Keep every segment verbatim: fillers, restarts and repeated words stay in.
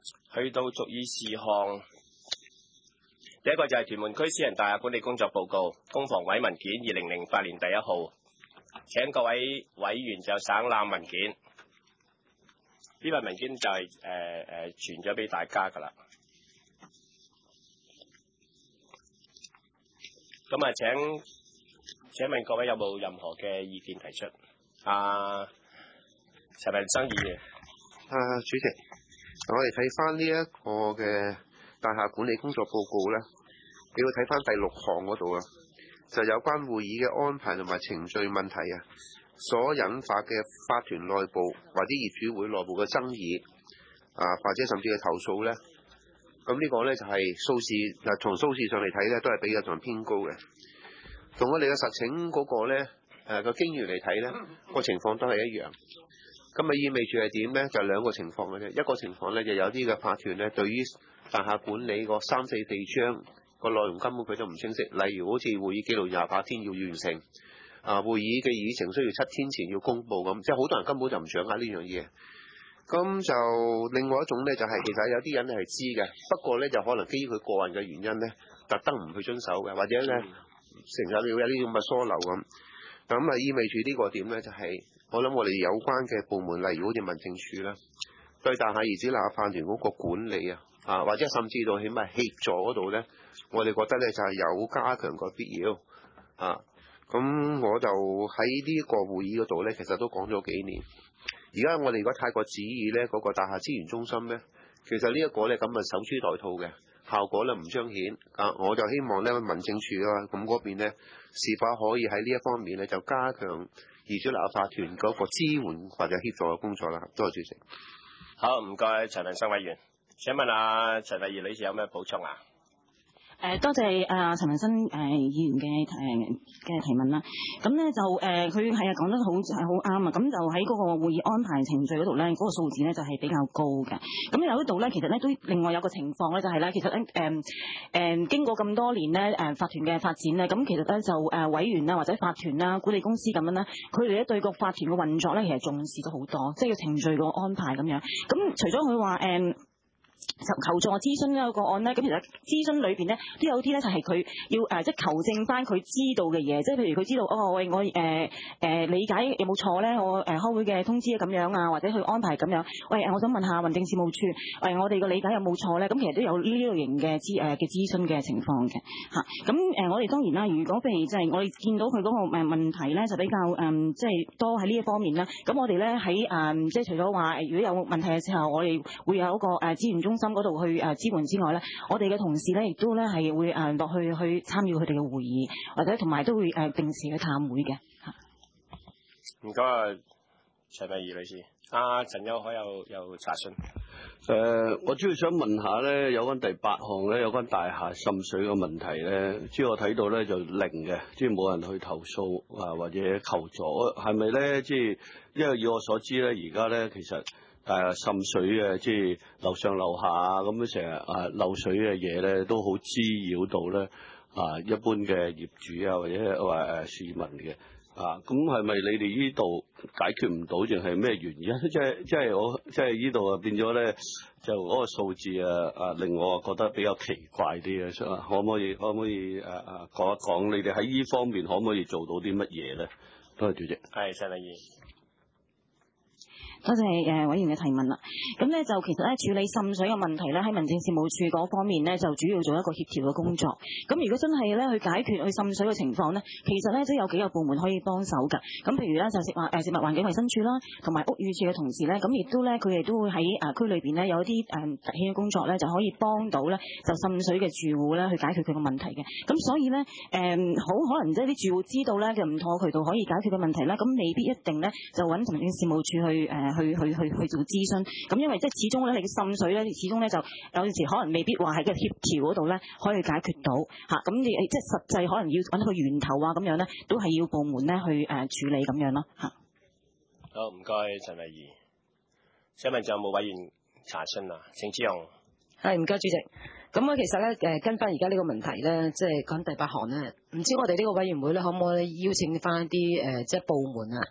去到逐議事項，第一個就係屯門區私人大廈管理工作報告，公房委文件二零零八年第一號，請各位委員就省覽文件。呢份文件就係誒誒傳咗俾大家㗎啦。咁啊，請請問各位有冇任何嘅意見提出？啊，陳文生議員。 啊，主席，我哋睇翻呢一個嘅大廈管理工作報告咧，你要睇翻第六項嗰度啊，就有關會議嘅安排同埋程序問題啊，所引發嘅法團內部或者業主會內部嘅爭議啊，或者甚至係投訴咧，咁呢個咧就係數字嗱，從數字上嚟睇咧，都係比較上偏高嘅。同我哋嘅實情嗰個咧誒個經驗嚟睇咧，個情況都係一樣。咁啊意味住係點咧？就兩個情況嘅啫。一個情況咧，就有啲嘅法團咧，對於大廈管理個三四地章個內容根本佢都唔清晰。例如好似會議記錄廿八天要完成，啊會議嘅議程需要七天前要公佈咁，即係好多人根本就唔掌握呢樣嘢。咁就另外一種咧，就係、是、其實有啲人係知嘅，不過咧就可能基於佢個人嘅原因咧，特登唔去遵守嘅，或者咧成日要有啲咁嘅疏漏咁。咁啊意味住呢個點咧，就係、是。我諗我哋有關嘅部門，例如好似民政處啦，對大廈業主立案法團嗰個管理啊，啊或者甚至到起碼協助嗰度咧，我哋覺得咧就係有加強個必要啊。咁我就喺呢個會議嗰度咧，其實都講咗幾年。而家我哋如果太過指意咧，嗰個大廈資源中心咧，其實呢一個咧咁啊守株待兔嘅效果咧唔彰顯啊。我就希望咧民政處啊咁嗰邊咧，是否可以喺呢一方面咧就加強業主立案法團嗰個支援或者協助嘅工作啦。多謝主席。 好，唔該陳文生委員。請問啊陳慧儀女士有咩補充啊？ 誒多謝啊陳文生誒議員嘅誒嘅提問啦。咁咧就誒佢係啊講得好係好啱啊。咁就喺嗰個會議安排程序嗰度咧，嗰個數字咧就係比較高嘅。咁有一度咧，其實咧都另外有個情況咧，就係咧，其實咧誒誒經過咁多年咧誒法團嘅發展咧，咁其實咧就誒委員啊或者法團啦、管理公司咁樣啦，佢哋咧對個法團嘅運作咧其實重視咗好多，即係個程序個安排咁樣。咁除咗佢話誒求助諮詢呢個個案咧，咁其實諮詢裏邊咧都有啲咧就係佢要誒、呃、即係求證翻佢知道嘅嘢，即係譬如佢知道哦喂我誒誒、呃、理解有冇錯咧，我誒、呃、開會嘅通知咁樣啊，或者去安排咁樣。喂，我想問下民政事務處，喂我哋嘅理解有冇錯咧？咁其實都有呢類型嘅諮誒嘅諮詢嘅情況嘅嚇。咁、啊、誒、呃、我哋當然啦，如果譬如就係我哋見到佢嗰個誒問題咧，就比較誒、呃、即係多喺呢一方面啦。咁我哋咧喺誒即係除咗話如果有問題嘅時候，我哋會有一個誒資源中心嗰度去誒支援之外咧，我哋嘅同事咧亦都咧係會誒落去去參與佢哋嘅會議，或者同埋都會誒定時去探會嘅嚇。 唔該，陳慧儀女士。阿、啊、陳友凱有有查詢。 誒、呃，我主要想問下咧，有關第八項咧，有關大廈滲水嘅問題咧，即係我睇到咧就零嘅，即係冇人去投訴啊或者求助，係咪咧？即係因為以我所知咧，而家咧其實。誒滲水嘅，即係樓上樓下咁樣成日啊漏水嘅嘢咧，都好滋擾到咧啊一般嘅業主啊或者話誒市民嘅啊，咁係咪你哋呢度解決唔到，定係咩原因？即係即係我即係呢度啊變咗咧，就嗰個數字啊啊令我覺得比較奇怪啲嘅，可唔可以可唔可以誒誒講一講你哋喺呢方面可唔可以做到啲乜嘢咧？多謝主席。 係陳麗儀。 多謝誒委員嘅提問啦。咁咧就其實咧處理滲水嘅問題咧，喺民政事務處嗰方面咧就主要做一個協調嘅工作。咁如果真係咧去解決去滲水嘅情況咧，其實咧都有幾個部門可以幫手㗎。咁譬如咧就食環誒食物環境衞生署啦，同埋屋宇署嘅同事咧，咁亦都咧佢哋都會喺誒區裏邊咧有一啲誒特獻嘅工作咧，就可以幫到咧就滲水嘅住戶咧去解決佢個問題嘅。咁所以咧誒好可能即係啲住戶知道咧嘅唔妥渠道可以解決嘅問題啦，咁未必一定咧就揾民政事務處去誒。呃去去去去做諮詢，咁因為即係始終咧，你嘅滲水咧，始終咧就有陣時可能未必話喺個協調嗰度咧可以解決到嚇，咁你即係實際可能要揾個源頭啊咁樣咧，都係要部門咧去誒處理咁樣咯嚇。 好，唔該陳慧儀。請問仲有冇委員查詢啊？鄭志雄。 係，唔該主席。咁我其實咧誒跟翻而家呢個問題咧，即係講第八項咧，唔知我哋呢個委員會咧可唔可以邀請翻一啲誒即係部門啊？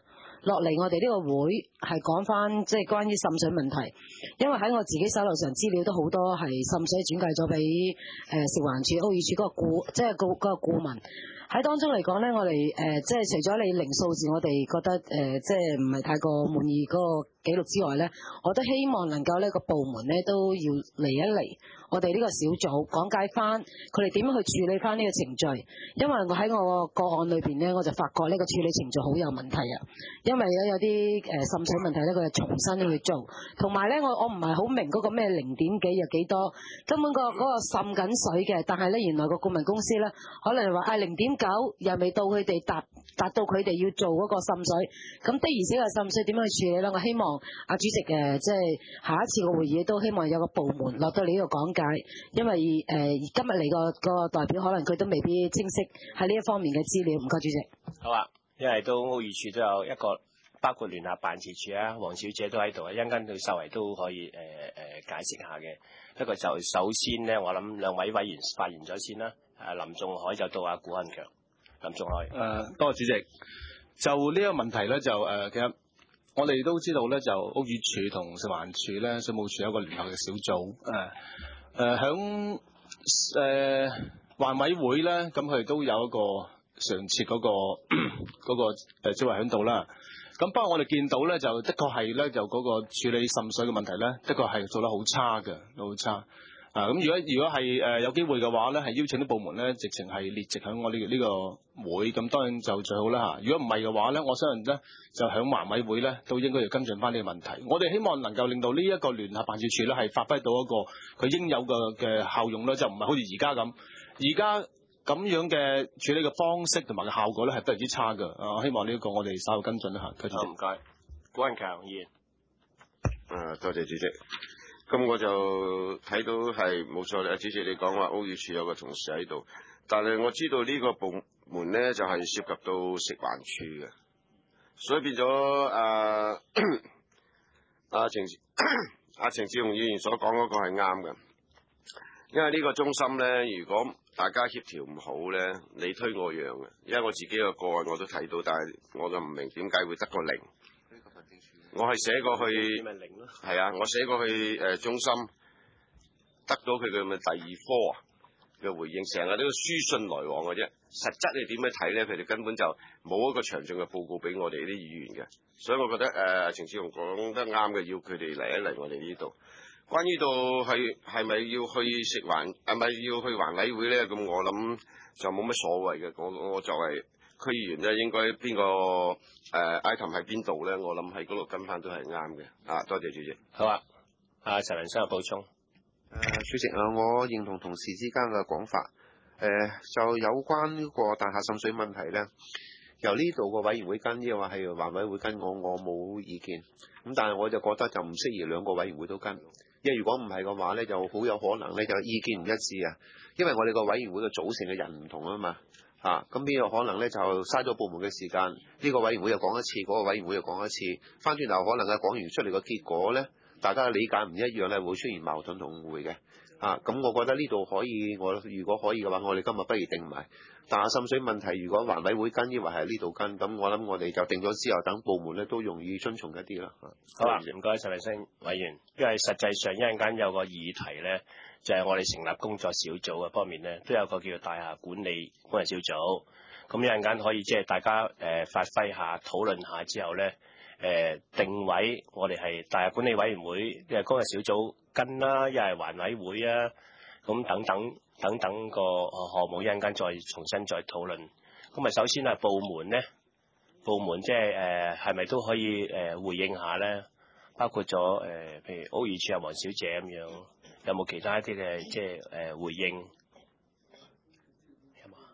落嚟我哋呢個會係講翻即係關於滲水問題，因為喺我自己手頭上資料都好多係滲水轉介咗俾誒食環署、屋宇署嗰個顧，即係嗰嗰個顧問。喺當中嚟講咧，我哋誒、呃、即係除咗你零數字，我哋覺得誒、呃、即係唔係太過滿意嗰個記錄之外咧，我都希望能夠呢個部門咧都要嚟一嚟我哋呢個小組講解翻佢哋點樣去處理翻呢個程序。因為我喺我個個案裏邊咧，我就發覺呢個處理程序好有問題啊。因為咧有啲誒滲水問題咧，佢就重新去做，同埋咧我我唔係好明嗰個咩零點幾又幾多，根本、個嗰、個滲緊水嘅，但係咧原來個顧問公司咧可能話啊零點九又未到佢哋達達到佢哋要做嗰個滲水，咁的而且確滲水點樣去處理咧？我希望阿主席誒即係下一次個會議都希望有個部門落到嚟呢度講解，因為誒、呃、今日嚟個個代表可能佢都未必清晰喺呢一方面嘅資料。唔該主席。 好啊，因為都屋宇署都有一個包括聯合辦事處啊，黃小姐都喺度啊，一陣間佢稍為都可以誒誒、呃、解釋下嘅。不過就首先咧，我諗兩位委員發言咗先啦。誒林仲海就到阿古漢強。林仲海。 誒、呃，多謝主席。就呢個問題咧，就誒、呃、其實我哋都知道咧，就屋宇署同食環署咧，水務署有一個聯合嘅小組。誒誒響誒環委會咧，咁佢哋都有一個常設嗰、那個嗰、那個誒職位喺度啦。咁不過我哋見到咧，就的確係咧，就嗰個處理滲水嘅問題咧，的確係做得好差嘅，都好差。啊，咁如果如果係誒、呃、有機會嘅話咧，係邀請啲部門咧，直情係列席喺我呢、這個呢、這個會，咁當然就最好啦嚇。如果唔係嘅話咧，我相信咧就響環委會咧都應該要跟進翻呢個問題。我哋希望能夠令到呢一個聯合辦事處咧係發揮到一個佢應有嘅嘅效用咧，就唔係好似而家咁，而家咁樣嘅處理嘅方式同埋嘅效果咧係非常之差嘅。啊，我希望呢一個我哋稍後跟進一下。繼續。 好，唔該。古漢強議員。 誒，多謝主席。咁我就睇到係冇錯啦，主席你講話屋宇署有個同事喺度，但係我知道呢個部門咧就係、是、涉及到食環署嘅，所以變咗誒阿程阿程志雄議員所講嗰個係啱嘅，因為呢個中心咧，如果大家協調唔好咧，你推我讓嘅，因為我自己個個案我都睇到，但係我就唔明點解會得個零。我係寫過去，係啊，我寫過去誒、呃、中心，得到佢嘅咪第二科啊嘅回應，成日都書信來往嘅啫。實質你點樣睇咧？佢哋根本就冇一個詳盡嘅報告俾我哋啲議員嘅，所以我覺得誒程志雄講得啱嘅，要佢哋嚟一嚟我哋呢度。關於到係係咪要去食環，係咪要去環委會咧？咁我諗就冇乜所謂嘅。我我作為區議員咧，應該邊個誒 item 喺邊度咧？我諗喺嗰度跟翻都係啱嘅。啊，多謝主席。 好啊，阿陳文生有補充。誒、 呃，主席啊，我認同同事之間嘅講法。誒、呃，就有關呢個大廈滲水問題咧，由呢度個委員會跟，抑或係環委會跟我，我冇意見。咁但係我就覺得就唔適宜兩個委員會都跟，因為如果唔係嘅話咧，就好有可能咧就意見唔一致啊。因為我哋個委員會嘅組成嘅人唔同啊嘛。啊，咁邊有可能咧就嘥咗部門嘅時間？呢、這個委員會又講一次，嗰、那個委員會又講一次，翻轉頭可能啊講完出嚟個結果咧，大家嘅理解唔一樣咧，會出現矛盾同誤會嘅。啊，咁我覺得呢度可以，我如果可以嘅話，我哋今日不如定埋。但係滲水問題，如果環委會跟，抑或係呢度跟，咁我諗我哋就定咗之後，等部門咧都容易遵從一啲啦。 好啊，唔該陳慧星委員，因為實際上一陣間有個議題咧，就係、是、我哋成立工作小組嘅方面咧，都有個叫做大廈管理工作小組。咁一陣間可以即係大家誒、呃、發揮下、討論下之後咧，誒、呃、定位我哋係大廈管理委員會嘅工作小組跟啦，一係環委會啊，咁等等等等個項目一陣間再重新再討論。咁啊，首先係部門咧，部門即係誒係咪都可以誒、呃、回應下咧？包括咗誒、呃，譬如屋宇署啊，黃小姐咁樣，有冇其他一啲嘅即係誒、呃、回應？有冇？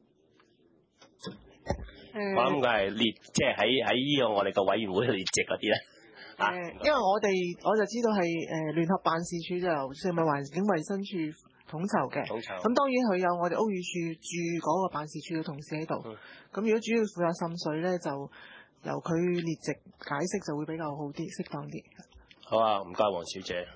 嗯、我諗佢係列，即係喺喺呢個我哋個委員會列席嗰啲咧。 誒、啊，因為我哋我就知道係誒聯合辦事處就由食物環境衞生署統籌嘅。統籌。咁當然佢有我哋屋宇署駐嗰個辦事處嘅同事喺度。咁、嗯、如果主要負責滲水咧，就由佢列席解釋就會比較好啲，適當啲。 好啊，唔該，黃小姐。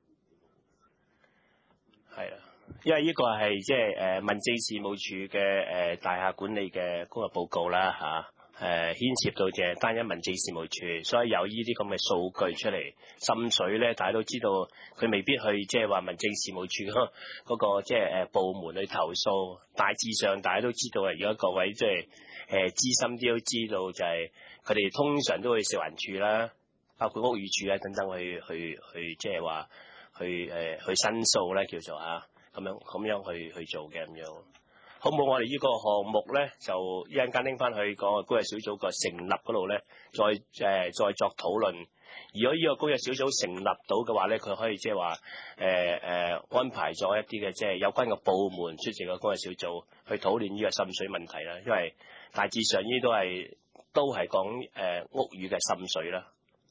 係啊，因為呢個係即係誒民政事務處嘅誒大廈管理嘅工作報告啦嚇。 誒牽涉到嘅單一民政事務處，所以有呢啲咁嘅數據出嚟。滲水咧，大家都知道佢未必去即係話民政事務處嗰、那個即係誒部門去投訴。大致上大家都知道啊，如果各位即係誒資深啲都知道，就係佢哋通常都會食環署啦，包括屋宇署啊等等去去去即係話去誒、呃、去申訴咧，叫做嚇咁樣咁樣去去做嘅咁樣。好冇？我哋呢個項目咧，就一陣間拎翻去個工作小組個成立嗰度咧，再誒、呃、再作討論。如果呢個工作小組成立到嘅話咧，佢可以即係話誒誒安排咗一啲嘅即係有關嘅部門出席個工作小組去討論呢個滲水問題啦。因為大致上呢都係都係講誒屋宇嘅滲水啦。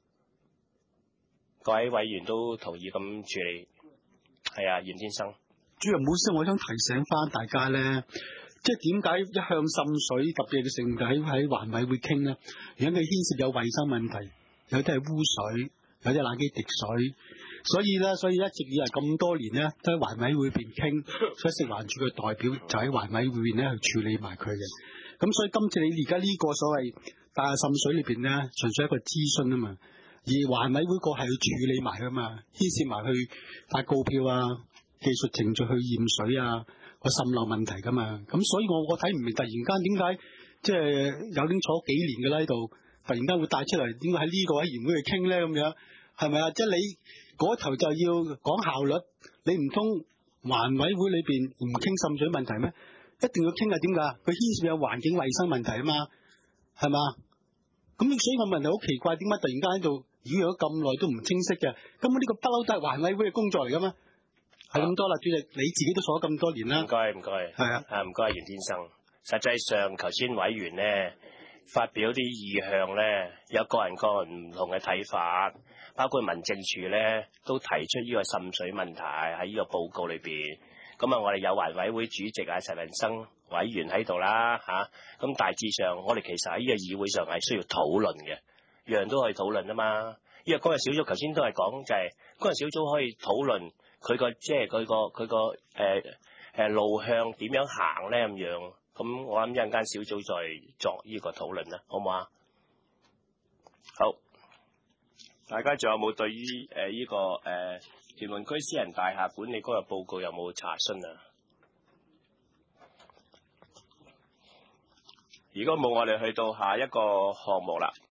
各位委員都同意咁處理，係啊，袁先生。 主任，唔好意思，我想提醒翻大家咧，即係點解一向滲水特別嘅性喺喺環委會傾咧？而家佢牽涉有衞生問題，有啲係污水，有啲冷氣滴水，所以咧，所以一直以嚟咁多年咧，都喺環委會邊傾，所以食環署嘅代表就喺環委會邊咧去處理埋佢嘅。咁所以今次你而家呢個所謂大廈滲水裏邊咧，純粹一個諮詢啊嘛，而環委會個係去處理埋噶嘛，牽涉埋去發告票啊。技術程序去驗水啊，個滲漏問題噶嘛，咁所以我我睇唔明，突然間點解即係有啲坐幾年嘅啦喺度，突然間會帶出嚟，點解喺呢個委員會去傾咧咁樣，係咪啊？即係你嗰頭就要講效率，你唔通環委會裏邊唔傾滲水問題咩？一定要傾啊？點解？佢牽涉有環境衛生問題啊嘛，係嘛？咁所以我問題好奇怪，點解突然間喺度擾攘咗咁耐都唔清晰嘅？根本呢個不嬲都係環委會嘅工作嚟噶嘛？係咁多啦，主席，你自己都坐咗咁多年啦。唔該，唔該，係啊，啊唔該，袁先生。實際上，頭先委員咧發表啲意向咧，有個人個人唔同嘅睇法，包括民政處咧都提出呢個滲水問題喺呢個報告裏邊。咁啊，我哋有環委會主席啊陳文生委員喺度啦嚇。咁、啊、大致上，我哋其實喺呢個議會上係需要討論嘅，樣樣都可以討論啊嘛。呢、這個嗰日小組頭先都係講就係嗰日小組可以討論。佢個即係佢個佢個誒誒路向點樣行咧咁樣，咁我諗一陣間小組再作呢個討論啦，好唔好啊？好，大家仲有冇對於誒呢個誒屯門區私人大廈管理嗰個報告有冇查詢啊？如果冇，我哋去到下一個項目啦。